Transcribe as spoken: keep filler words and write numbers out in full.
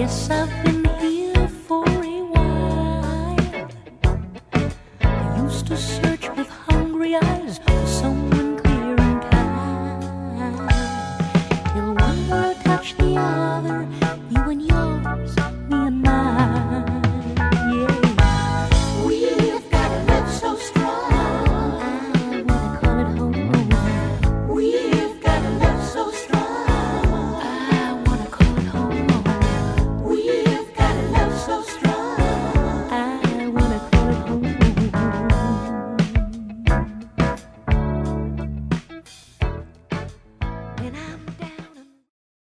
Yes, I've been here for a while. I used to search with hungry eyes for someone clear and kind, till one word touched the other.